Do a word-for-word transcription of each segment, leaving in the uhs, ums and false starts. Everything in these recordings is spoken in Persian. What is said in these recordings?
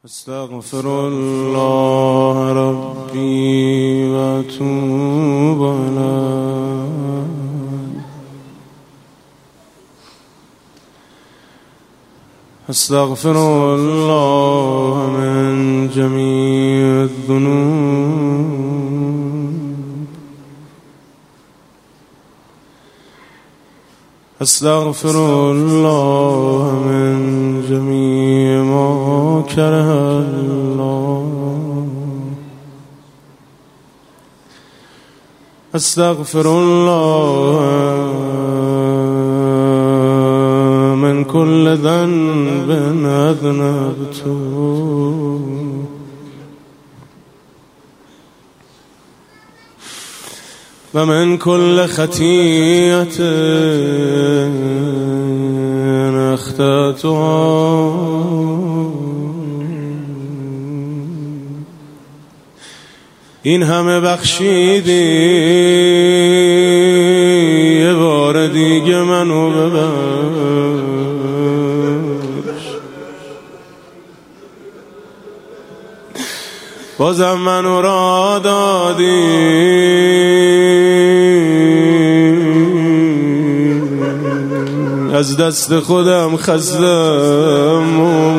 استغفر الله ربي واتوب إليه. استغفر الله من جميع الذنوب. استغفر الله من جميع ما كره الله. استغفر الله من كل ذنب أذنبته ومن كل خطيئة أخطأتها. این همه بخشیدی، یه بار دیگه منو ببخش. بازم منو را دادی، از دست خودم خستم.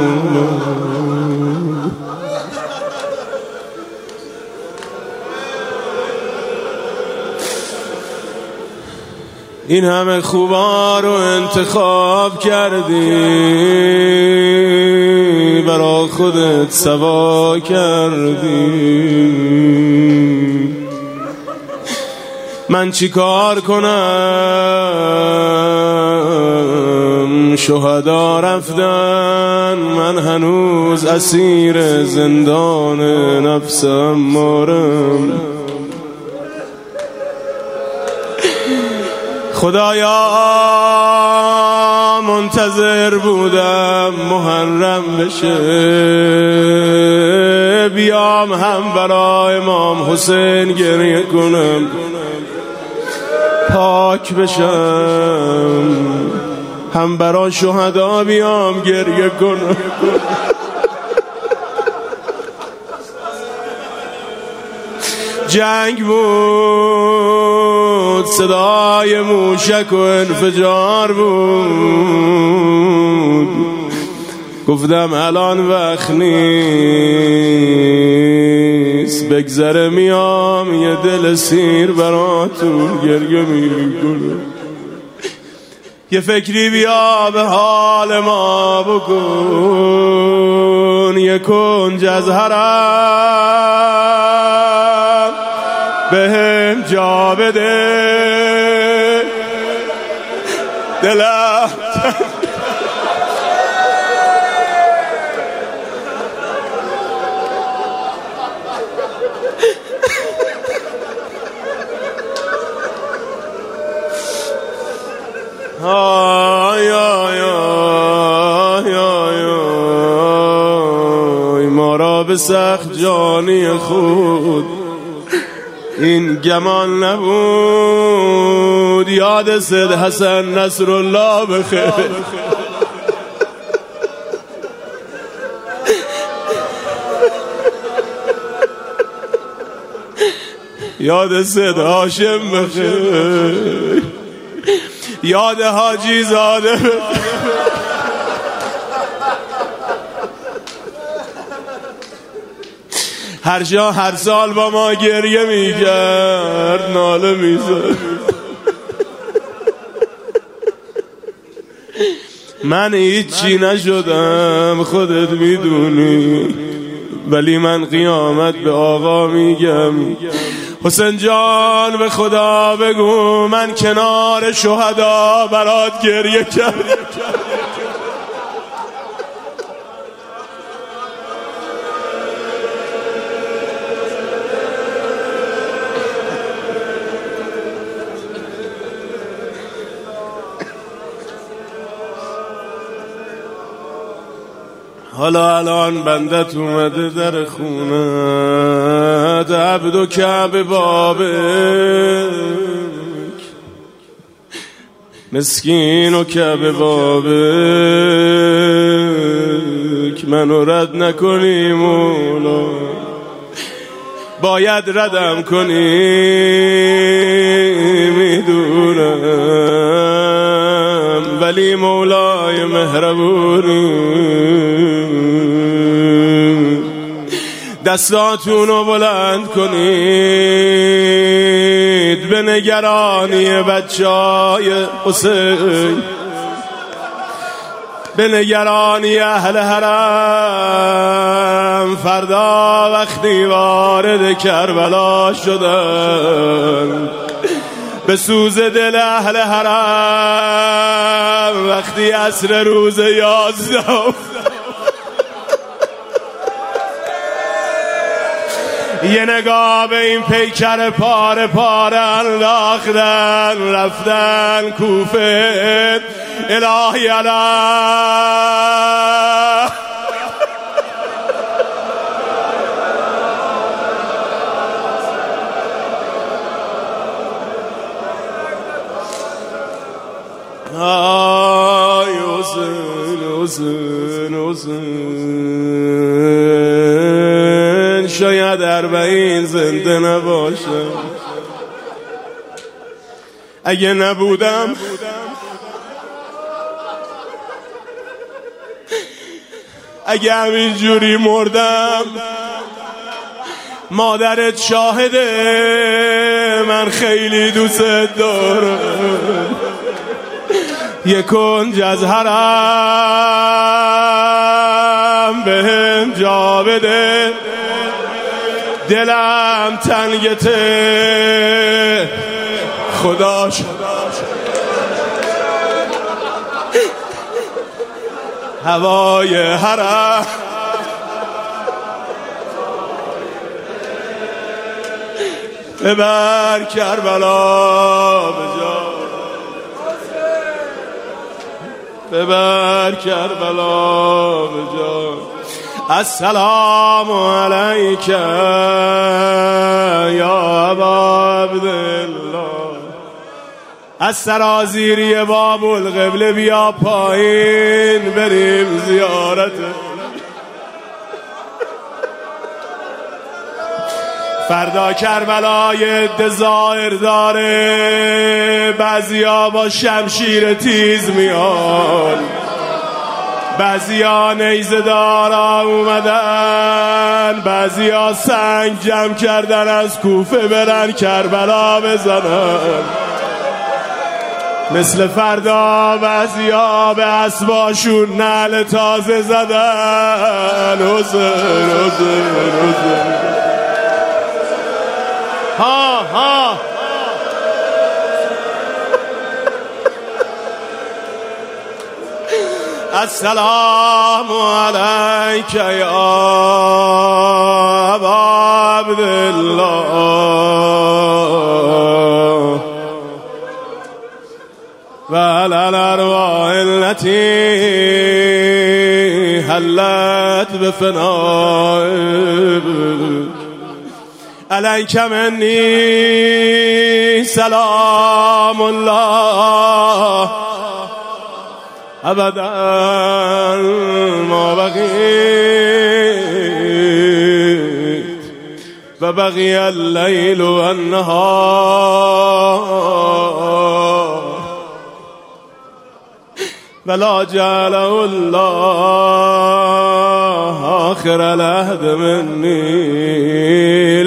این همه خوبا رو انتخاب کردی، برا خودت سوا کردی. من چی کار کنم؟ شهدا رفتن، من هنوز اسیر زندان نفسم مارم. خدایا منتظر بودم محرم بشه، بیام هم برای امام حسین گریه کنم، پاک بشم، هم برای شهدا بیام گریه کنم. جنگ بود، صدای موشک و انفجار بود. گفتم الان وقت نیست، بگذره میام یه دل سیر براتون گریه میکنم. یه فکری بیا به حال ما بکن، یه کنج از حرم بهم جا بده. دلم آی آی آی آی آی ما را به سخت جانی خود این گمان نبود. یاد سید حسن نصرالله بخیر. یاد سید هاشم بخیر. یاد حاجی زاده بخیر. هر جا هر سال با ما گریه میکرد، ناله میزد. من هیچی نشدم خودت میدونی، ولی من قیامت به آقا میگم حسین جان به خدا بگو من کنار شهدا برات گریه کردم. حالا الان بندت اومده در خونت، عبد و کعب بابک، مسکین و کعب بابک. منو رد نکنی مولا، باید ردم کنی میدونم، ولی مولای مهربونی دستاتونو بلند کنید به نگرانی بچهای حسین، به نگرانی اهل حرم. فردا وقتی وارد کربلا شدن به سوز دل اهل حرم، وقتی عصر روز یازده یه نگاه به این پیکر پاره پاره انداختن، رفتن کوفه. الهی علا آی حسین حسین حسین، شاید اربعین زنده نباشم. اگه نبودم اگه همین جوری مردم، مادرت شاهده من خیلی دوست دارم. یه کنج از حرم بهم جا بده، دلم تنگته خداش هوای حرم ببر کربلا به جا، ببر کربلا به جا. السلام علیک یا ابا عبدالله، از سرازیری باب القبله بیا پایین بریم زیارت. فردا کربلای دزایر داره، بعضیا با شمشیر تیز میان، بعضیا نیزه دارا اومدن، بعضیا سنگ جمع کردن از کوفه برن کربلا بزنن. مثل فردا بعضیا به اسباشون نعل تازه زدن. حسین حسین حسین ها ها السلام علیک یا ابا عبدالله و علی الارواح التي حلت بفنائك علیک منی سلام الله ابدا ما بقیت و بقی اللیل و النهار ولا جعله الله آخر العهد منی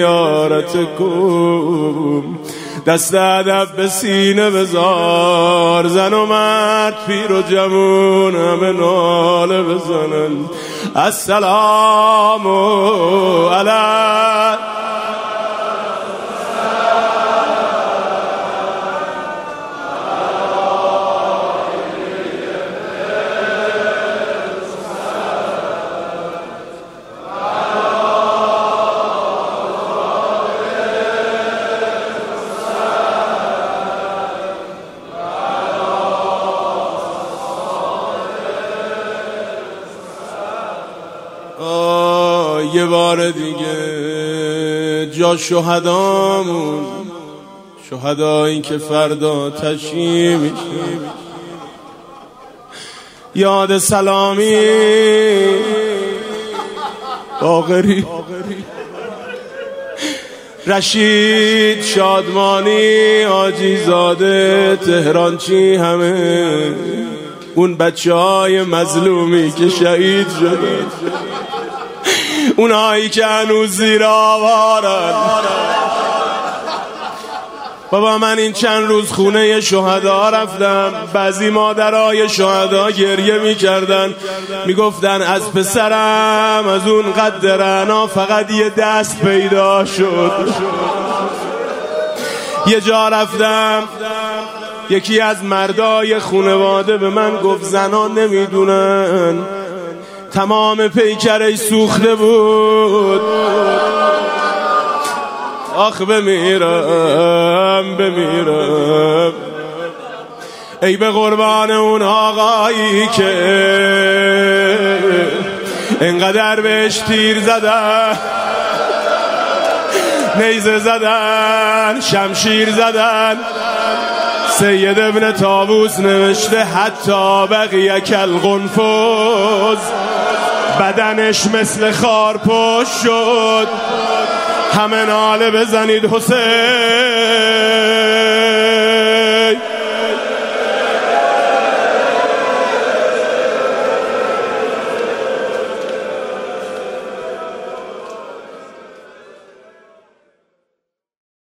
لزیارتکم. دست ادب به سینه بذار، زن و مرد پیر و جوون همه ناله بزنن. السلام علیک یه بار دیگه جا شهدامون، شهدایی که فردا تشییع میشه، یاد سلامی باقری، رشید شادمانی، حاجی زاده، تهرانچی، همه اون بچه های مظلومی که شهید شدن، اونهایی که هنوز زیر آوارن. بابا من این چند روز خونه شهدا رفتم، بعضی مادرای شهدا گریه میکردن، میگفتن از پسرم از اون قدر رعنا فقط یه دست پیدا شد. یه جا رفتم، یکی از مردای خانواده به من گفت زنان نمیدونن تمام پیکرش سوخته بود. آخ بمیرم بمیرم ای به قربان اون آقایی که انقدر بهش تیر زدن، نیزه زدن، شمشیر زدن. سید ابن طاووس نوشته حتی بقیه کالقنفذ، بدنش مثل خارپشت شد. همه ناله بزنید حسین.